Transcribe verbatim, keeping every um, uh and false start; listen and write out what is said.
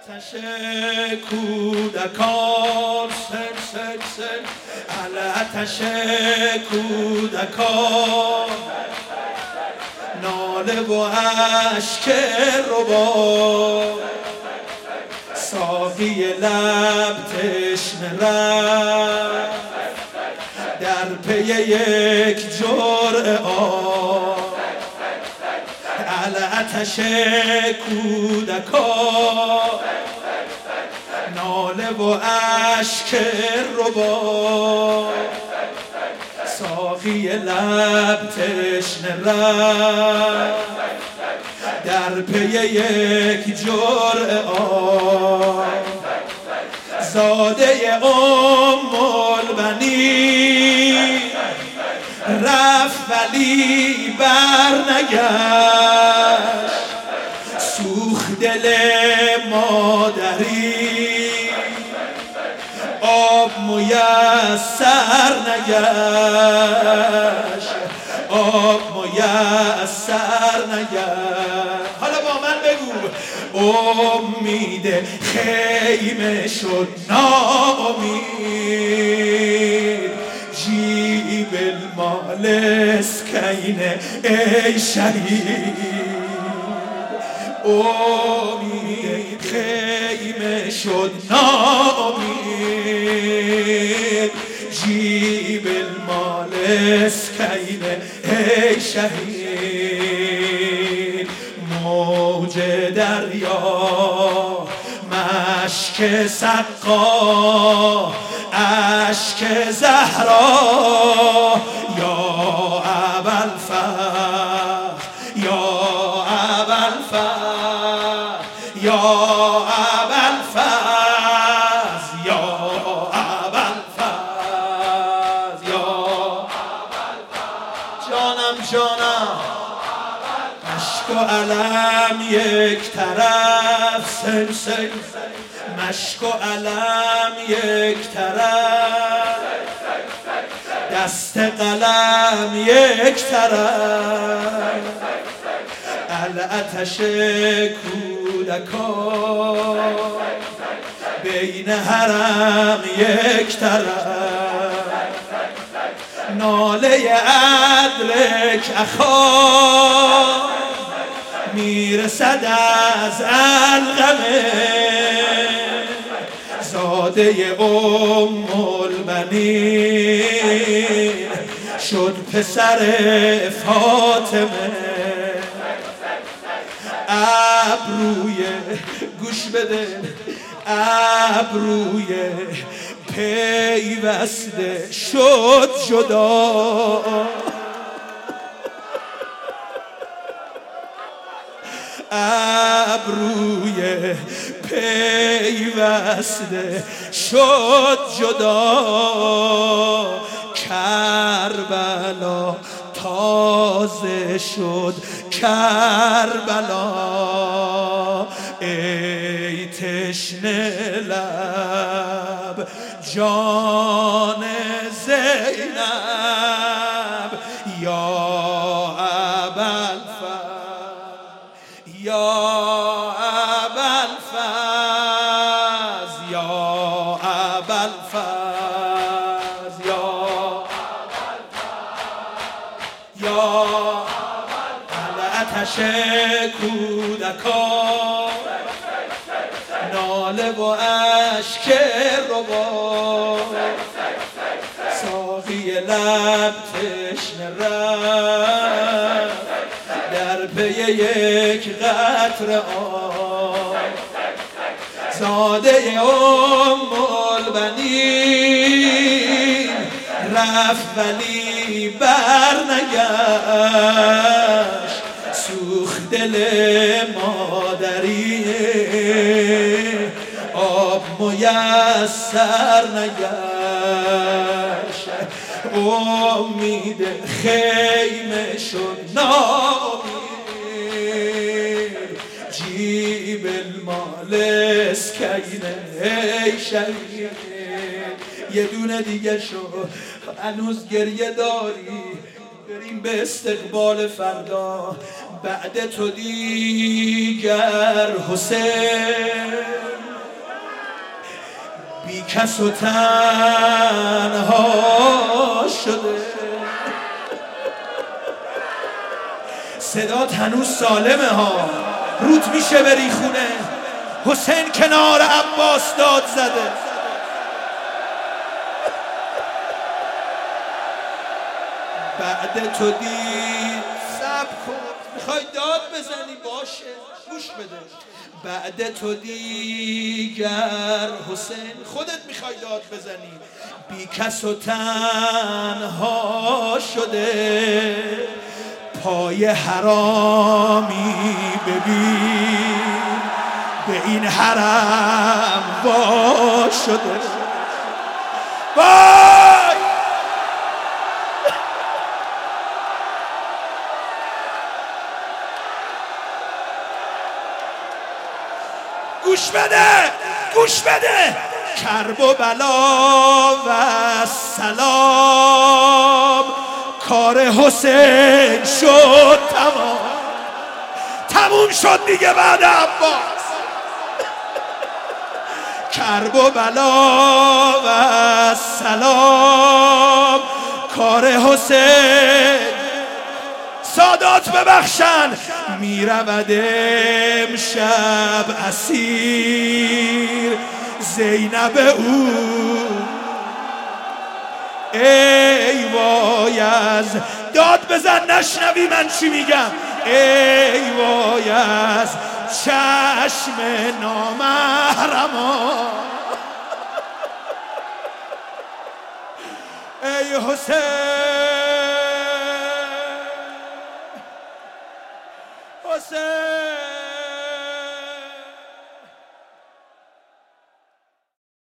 آتش کودکان سر سر سر آتش کودکان ناله و اشک رباب ساقی لب تشنه رفت در پی یک جرعه آب آتش کودکان ناله و اشک رباب ساقی لب تشنه رفت در پی یک جرعه آب زاده ام البنین رفت ولی برنگشت سوخت دل مادری آب میسر نگشت آب میسر نگشت. حالا با من بگو امید خیمه شد ناامید جیب المال اسکینه ای شهید امید خیمه شد ناامید جیب المال اسکینه ای شهید موج دریا مشک سقا اشک زهرا یا ابوالفضل یا ابوالفضل یا ابوالفضل یا ابوالفضل یا جانم جانم مشک و علم یک طرف سن سن مشک و علم یک طرف دست قلم یک طرف آتش کودکان بین حرم یک طرف ناله ادرک اخا میرسد از علقمه زاده ام البنین شد پسر فاطمه ابروی گوش بده ابروی پیوسته شد جدا ابروی پیوسته شد جدا کربلا تازه شد کربلا ای تشنه لب جان زینب یا ابوالفضل یا ابوالفضل یا ابوالفضل یا یا آتش کودکان ناله و اشک رباب ساقی لب تشنه رفت در پی یک قطره آب زاده ام البنین رفت ولی برنگشت سوخت دل مادری آب میسر نگشت امید خیمه شد ناامید جیب المال اسکینه ای شهید. یه دونه دیگه شو هنوز گریه داری بریم به استقبال فردا بعد تو دیگر حسین بی کس و تنها شده. صدات هنوز سالمه ها، روت میشه بری خونه. حسین کنار عباس داد زده. بعد تو دید صبر کن، میخوای داد بزنی باشه گوش بده. بعد تو دیگر حسین خودت میخوای داد بزنی، بی کس و تنها شده. پای حرامی ببین به این حرم وا شده. وای گوش بده گوش بده. کرب و بلا و سلام کار حسین شد تمام. تموم شد دیگه بعد عباس. کرب و بلا و سلام کار حسین. سادات ببخشن میرود امشب اسیر زینب او. ای وای از داد بزن نشنوی من چی میگم. ای وای از چشم نامحرمان. ای حسین حسین